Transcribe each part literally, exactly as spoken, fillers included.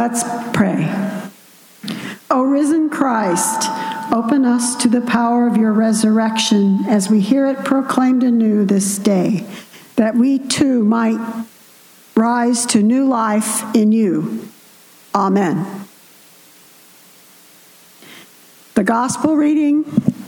Let's pray. O risen Christ, open us to the power of your resurrection as we hear it proclaimed anew this day, that we too might rise to new life in you. Amen. The gospel reading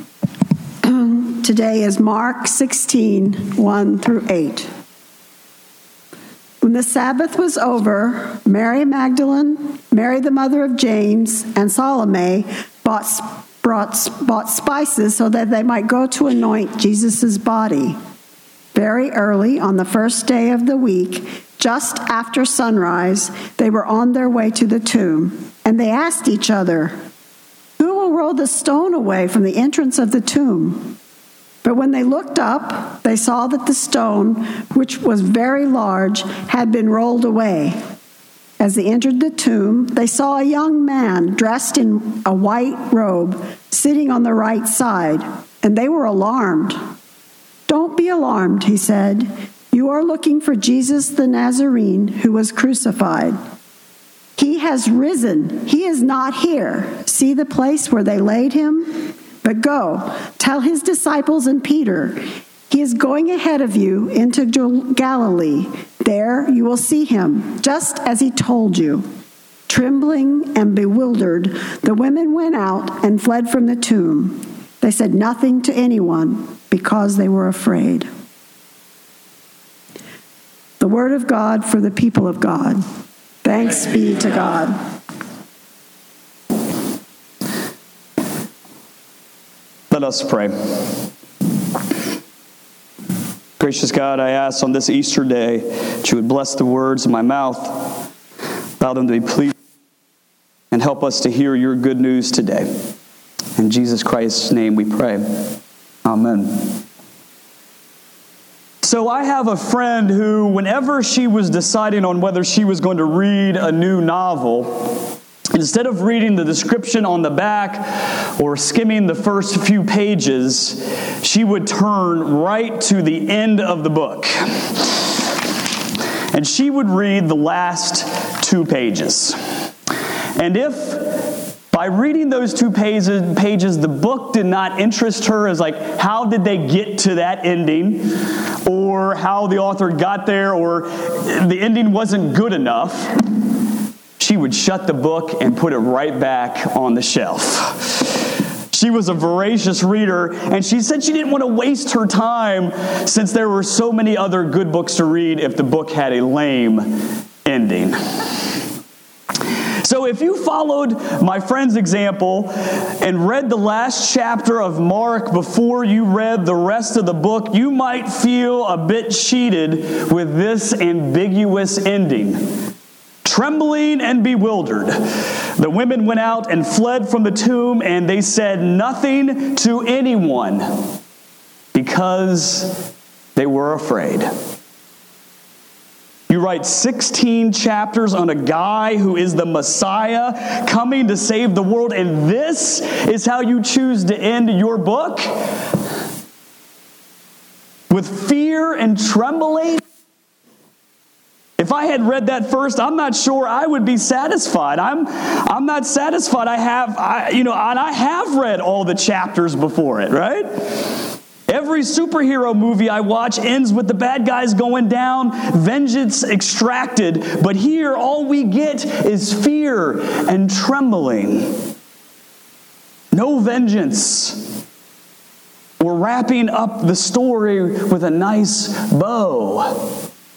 today is Mark sixteen, one through eight. When the Sabbath was over, Mary Magdalene, Mary the mother of James, and Salome bought, brought, bought spices so that they might go to anoint Jesus' body. Very early on the first day of the week, just after sunrise, they were on their way to the tomb, and they asked each other, "Who will roll the stone away from the entrance of the tomb?" But when they looked up, they saw that the stone, which was very large, had been rolled away. As they entered the tomb, they saw a young man dressed in a white robe sitting on the right side, and they were alarmed. "Don't be alarmed," he said. "You are looking for Jesus the Nazarene who was crucified. He has risen. He is not here. See the place where they laid him? But go, tell his disciples and Peter, he is going ahead of you into Galilee. There you will see him, just as he told you." Trembling and bewildered, the women went out and fled from the tomb. They said nothing to anyone because they were afraid. The word of God for the people of God. Thanks be to God. Let us pray. Gracious God, I ask on this Easter day that you would bless the words of my mouth, allow them to be pleasing, and help us to hear your good news today. In Jesus Christ's name we pray. Amen. So I have a friend who, whenever she was deciding on whether she was going to read a new novel, instead of reading the description on the back or skimming the first few pages, she would turn right to the end of the book. And she would read the last two pages. And if by reading those two pages, pages, the book did not interest her as like, how did they get to that ending? Or how the author got there, or the ending wasn't good enough, she would shut the book and put it right back on the shelf. She was a voracious reader, and she said she didn't want to waste her time since there were so many other good books to read if the book had a lame ending. So if you followed my friend's example and read the last chapter of Mark before you read the rest of the book, you might feel a bit cheated with this ambiguous ending. Trembling and bewildered, the women went out and fled from the tomb, and they said nothing to anyone because they were afraid. You write sixteen chapters on a guy who is the Messiah coming to save the world, and this is how you choose to end your book? With fear and trembling? If I had read that first, I'm not sure I would be satisfied. I'm, I'm not satisfied. I have, I, you know, and I have read all the chapters before it, right? Every superhero movie I watch ends with the bad guys going down, vengeance extracted. But here, all we get is fear and trembling. No vengeance. We're wrapping up the story with a nice bow.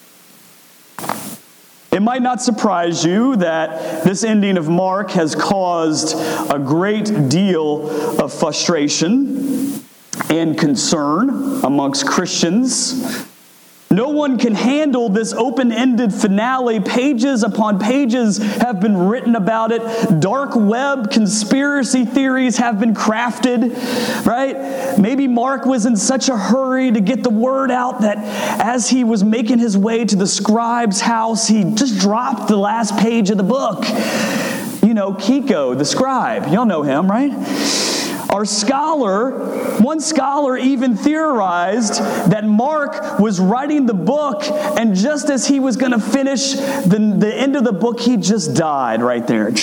It might not surprise you that this ending of Mark has caused a great deal of frustration and concern amongst Christians. No one can handle this open-ended finale. Pages upon pages have been written about it. Dark web conspiracy theories have been crafted, right? Maybe Mark was in such a hurry to get the word out that as he was making his way to the scribe's house, he just dropped the last page of the book. You know, Kiko, the scribe. Y'all know him, right? Our scholar, one scholar even theorized that Mark was writing the book, and just as he was going to finish the, the end of the book, he just died right there.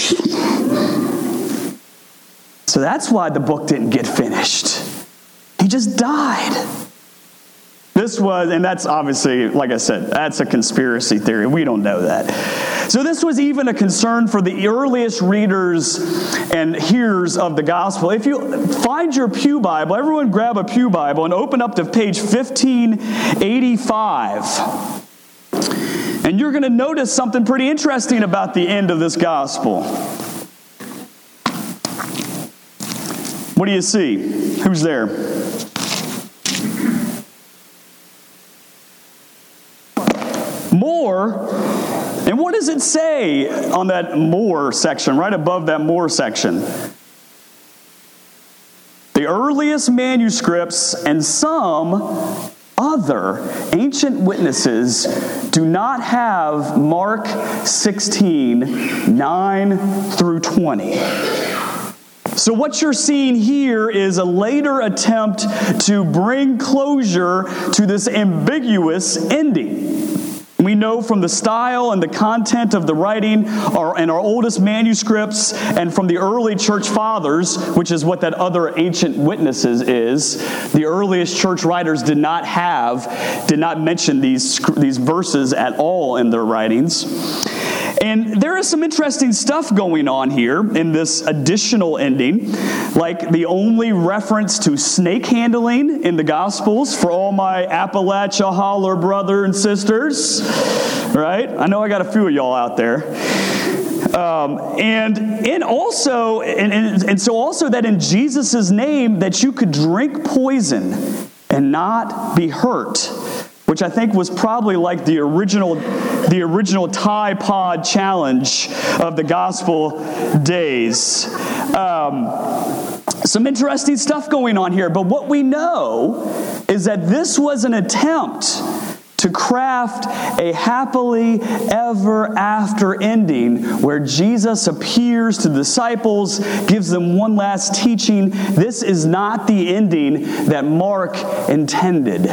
So that's why the book didn't get finished. He just died. This was, and that's obviously, like I said, that's a conspiracy theory. We don't know that. So this was even a concern for the earliest readers and hearers of the gospel. If you find your pew Bible, everyone grab a pew Bible and open up to page fifteen eighty-five. And you're going to notice something pretty interesting about the end of this gospel. What do you see? Who's there? More. And what does it say on that more section, right above that more section? The earliest manuscripts and some other ancient witnesses do not have Mark sixteen, nine through twenty. So what you're seeing here is a later attempt to bring closure to this ambiguous ending. We know from the style and the content of the writing our, and our oldest manuscripts and from the early church fathers, which is what that other ancient witnesses is, the earliest church writers did not have, did not mention these, these verses at all in their writings. And there is some interesting stuff going on here in this additional ending, like the only reference to snake handling in the Gospels for all my Appalachia Holler brother and sisters, right? I know I got a few of y'all out there. Um, and and also, and, and, and so also that in Jesus' name that you could drink poison and not be hurt, which I think was probably like the original, the original Tide Pod challenge of the gospel days. Um, some interesting stuff going on here, but what we know is that this was an attempt to craft a happily ever after ending where Jesus appears to the disciples, gives them one last teaching. This is not the ending that Mark intended.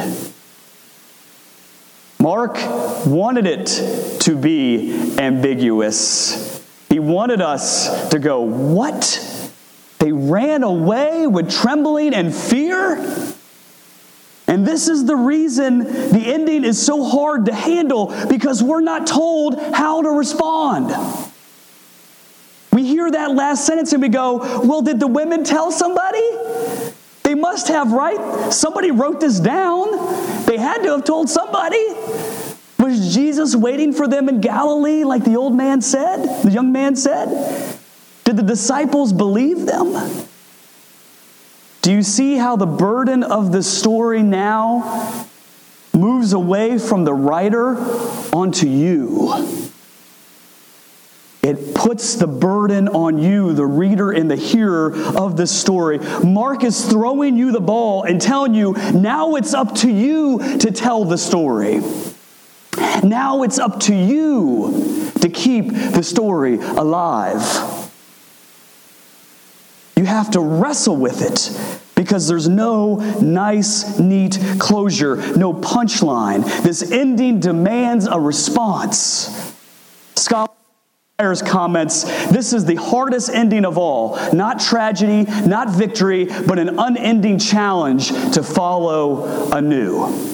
Mark wanted it to be ambiguous. He wanted us to go, what? They ran away with trembling and fear? And this is the reason the ending is so hard to handle, because we're not told how to respond. We hear that last sentence and we go, well, did the women tell somebody? They must have, right? Somebody wrote this down. They had to have told somebody. Was Jesus waiting for them in Galilee like the old man said, the young man said? Did the disciples believe them? Do you see how the burden of the story now moves away from the writer onto you? It puts the burden on you, the reader and the hearer of this story. Mark is throwing you the ball and telling you, now it's up to you to tell the story. Now it's up to you to keep the story alive. You have to wrestle with it because there's no nice, neat closure, no punchline. This ending demands a response. Scholar Myers comments, this is the hardest ending of all. Not tragedy, not victory, but an unending challenge to follow anew.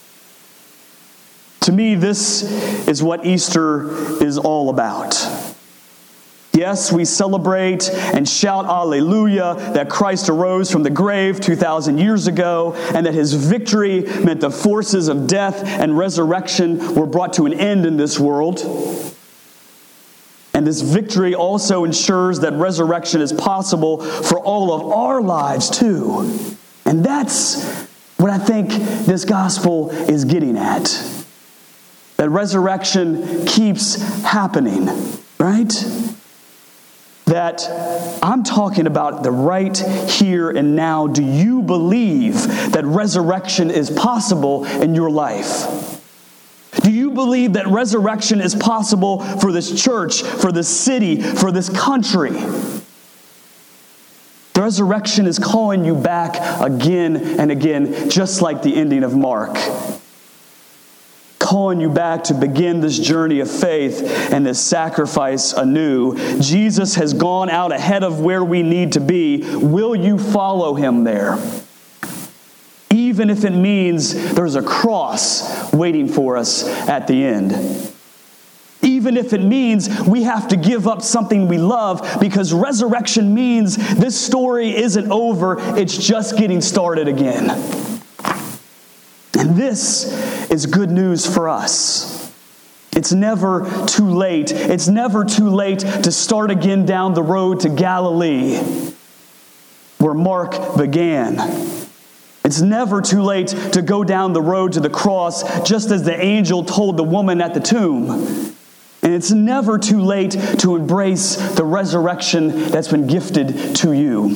To me, this is what Easter is all about. Yes, we celebrate and shout alleluia that Christ arose from the grave two thousand years ago and that his victory meant the forces of death and resurrection were brought to an end in this world. And this victory also ensures that resurrection is possible for all of our lives too. And that's what I think this gospel is getting at. That resurrection keeps happening, right? That I'm talking about the right here and now. Do you believe that resurrection is possible in your life? Do you believe that resurrection is possible for this church, for this city, for this country? Resurrection is calling you back again and again, just like the ending of Mark. Calling you back to begin this journey of faith and this sacrifice anew. Jesus has gone out ahead of where we need to be. Will you follow him there? Even if it means there's a cross waiting for us at the end. Even if it means we have to give up something we love, because resurrection means this story isn't over, it's just getting started again. And this is good news for us. It's never too late. It's never too late to start again down the road to Galilee, where Mark began. It's never too late to go down the road to the cross, just as the angel told the woman at the tomb. And it's never too late to embrace the resurrection that's been gifted to you.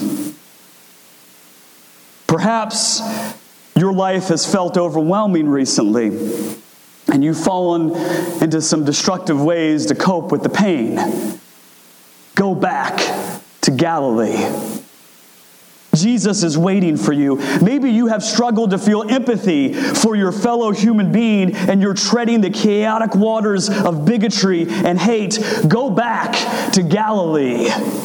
Perhaps your life has felt overwhelming recently, and you've fallen into some destructive ways to cope with the pain. Go back to Galilee. Jesus is waiting for you. Maybe you have struggled to feel empathy for your fellow human being, and you're treading the chaotic waters of bigotry and hate. Go back to Galilee.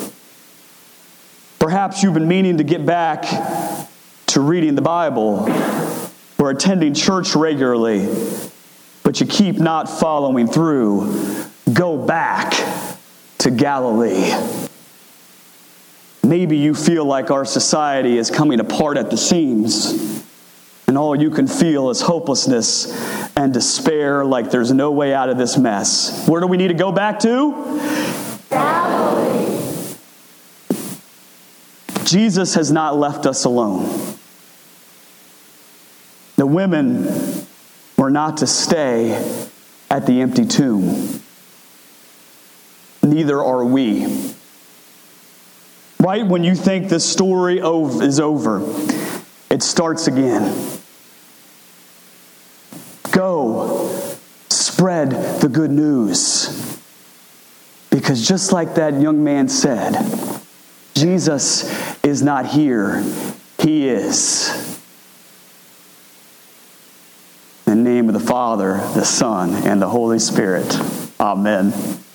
Perhaps you've been meaning to get back to reading the Bible or attending church regularly, but you keep not following through. Go back to Galilee. Maybe you feel like our society is coming apart at the seams, and all you can feel is hopelessness and despair, like there's no way out of this mess. Where do we need to go back to? Galilee. Jesus has not left us alone. The women were not to stay at the empty tomb. Neither are we. Right when you think this story is over, it starts again. Go, spread the good news. Because just like that young man said, Jesus is not here, he is. In the name of the Father, the Son, and the Holy Spirit. Amen.